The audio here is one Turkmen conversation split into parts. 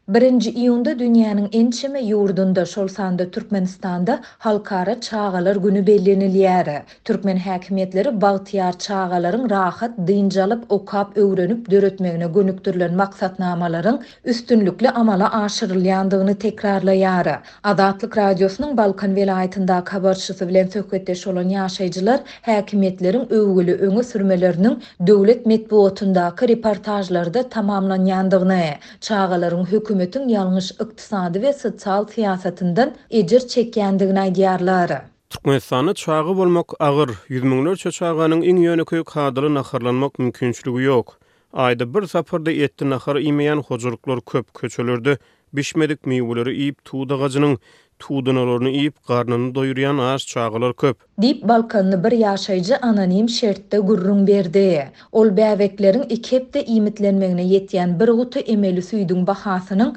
1 iyunda dünýäniň ençeme ýurdunda şol sanda Türkmenistanda halkara çağalar günü bellenilýär. Türkmen häkimetleri bagtyar çağalaryň rahat, dynjalyp, okap, öwrenip döretmegine gönüktirilen maksatnamalaryň üstünlikli amala aşyrylýandygyny tekrarlaýar. Azatlyk radiosynyň Balkan welaýatynda habarçysy bilen söhbetdeş bolan ýaşaýjylar häkimetleriň öwgüli öňe sürmeleriniň döwlet medeniýetindäki reportajlarda tamamlanýandygyny, çağalaryň hökümetin ýalňyş ykdysady we sosial siýasatynden ejir çekýändigini aýdýarlar. Türkmenistany çağı bolmak agyr, yüz miňlerçe çağanyň iň ýöneköy kadyry naharlanmak mümkinçiligi ýok. Aýda bir saparda etdi nahar imeýän hojuluklar köp köçelerde bişmedik meýweleri iýip tuğdagagynyň tuğdunalaryny iýip garnyny doýurýan aş çağalar köp. Dip Balkanly bir ýaşaýjy anonim şertde gurrun berdi. Ol bäwekleriň iki hepde iýmitlenmegine ýetýän bir guty emeli suýdyň bahasynyň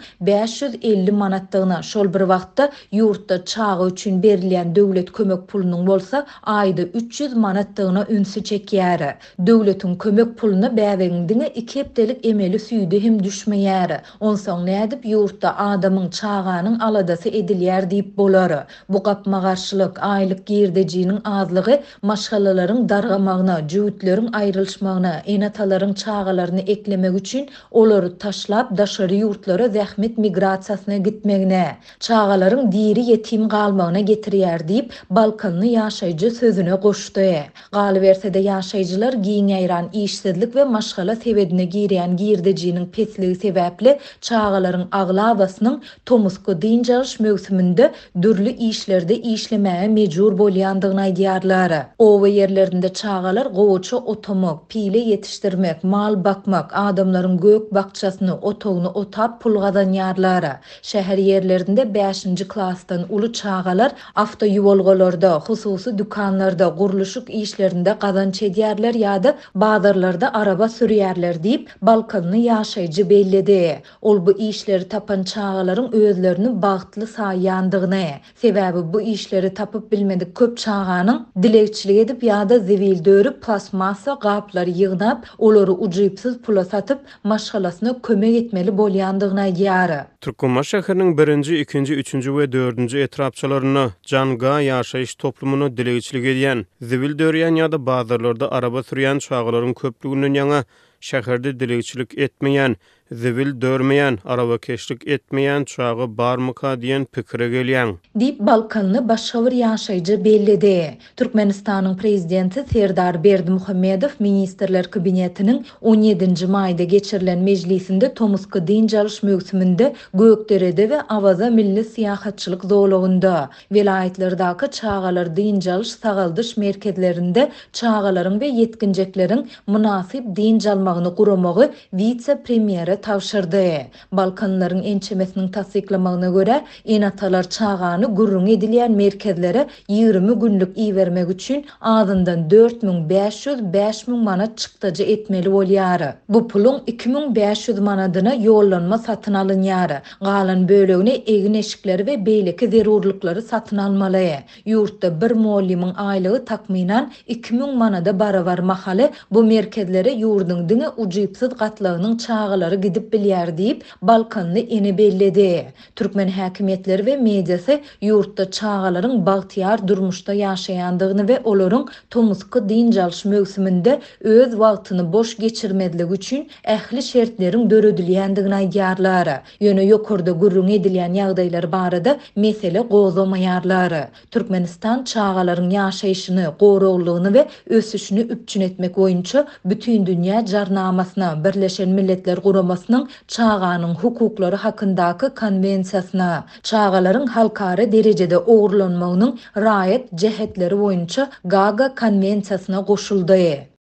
550 manatdygyna, şol bir wagtda ýurtda çağı üçin berilýän döwlet kömek pulunyň bolsa aýda 300 manatdygyna ünsü çekýär. Döwletiň kömek puluny bäwegiňdiňe iki hepdelik emeli suýdy hem düşmeýär. Onsoň nädip ýurtda adamyň çağanyň aladasy edilýär diýip bolar. Bu gapma garşylyk aýlyk girdejiniň azlygy maşgalalaryň dargamagyna, jüwütleriň aýrylşmagyna, enatalaryň çağalaryny eklemek üçin olary taşlap daşary ýurtlara zähmet migrasiýasyna gitmegine, çağalaryň diri ýetim galmagyna getirýär diýip Balkanly ýaşaýjy sözüne goşdy. Galybersede ýaşaýjylar giň aýran işsizlik we maşgala sebedine girýän girdejiniň pesligi sebäpli çağalaryň aglabasynyň tomusky dynjalyş mögsüminde dürli işlerde işlemäge mejbur bolýandygyny aýdýarlar. Owa ýerlerinde çağalar gowaça otamak, pile ýetişdirmek, mal bakmak, adamlaryň gök bakçasyny, otogyny otap pul gazanýarlar. Şäher ýerlerinde 5-nji klassdan uly çağalar awto ýolgalarda, hususy dükanlarda, guruluşyk işlerinde gazanç edýärler ýa-da bazarlarda araba sürýärler diýip Balkanly ýaşaýjy bellidi. Ol bu işleri tapan çağalaryň özlerini bagtly saýýandygyny, sebäbi bu işleri tapyp bilmedik köp çağanyň dilekçilik edip ýa-da zewil dörüp plasmasa gaplary ýygnap, olary ujypsyz pula satyp maşgalasyna kömek etmeli bolýandygyny aýdýar. Türkmenistan şäheriniň 1-nji, 2-nji, 3-nji we 4-nji etrapçylaryna janga ýaşaýyş toplumyny dilekçilik edýän, zewil dörýän ýa-da bazarlarda araba sürýän çağalaryň köplüginden ýaňa şäherde dilekçilik etmeýän, zewil dörmeýän, araba keşlik etmeýän çağı barmyka diýen pikire gelýän. Dip Balkanly başga bir ýaşaýjy bellidi. Türkmenistanyň prezidenti Serdar Berdimuhammedow ministrler kabinetiniň 17-nji maýda geçirilen mejlisinde tomusky dynjalyş mögsüminde Gökderede we Awaza milli syýahatçylyk zowlugynda welaýatlardaky çağalar dynjalyş sagaldyş merkezlerinde çağalaryň we ýetginjekleriň munasyp dynjalmagyny guramagy vice-premiere tawşyrdy. Balkanlaryň ençemesiniň tasdiklamagyna görä, enatalar çağany gurrun edilýän merkezlere 20 günlük iýermek üçin azyndan 4500-5000 manat çykdyjy etmeli bolýar. Bu pulun 2500 manadyna ýollanma satyn alynýar. Galan bölegini egin eşikleri we beýleki zerurlyklary satyn almaly. Ýurtda bir muallimyň aýlygy takminan 2000 manada barabar mahaly bu merkezlere ýurduň diňe ujypsyz gatlagynyň çağalary gidip bilýär diýip Balkanly eni bellidi. Türkmen häkimetleri we mediasy ýurtda çağalaryň bagtyar durmuşda ýaşaýandygyny we olaryň tomusky dynjalyş mögsüminde öz wagtyny boş geçirmediligi üçin ähli şertleriň döredilýändigini aýdýarlar. Ýöne ýokurda gurrun edilýän ýagdaýlar barada mesele gozlamaýarlar. Türkmenistan çağalaryň ýaşaýyşyny, goruglygyny we ösüşini üpçün etmek boýunça bütün dünýä jarnamasyna, Birleşen Milletler Guramasynyň çağanyň hukuklary hakyndaky konvensiýasyna, çağalaryň halkara derejede ogurlanmagynyň raýat jehetleri boýunça Gaga konvensiýasyna goşuldy.